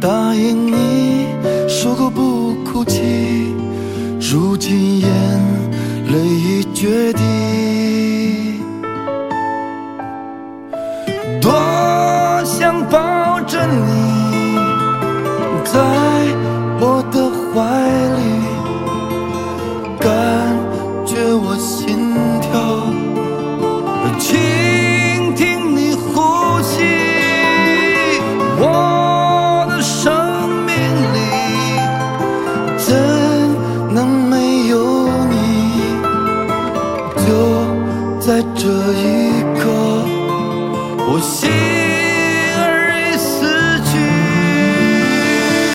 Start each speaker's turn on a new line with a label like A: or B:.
A: 答应你说过不哭泣，如今眼泪已决堤。多想抱着你，在我的怀里，感觉我心跳，倾听你呼吸。我的生命里怎能没有你？就在这一刻，我心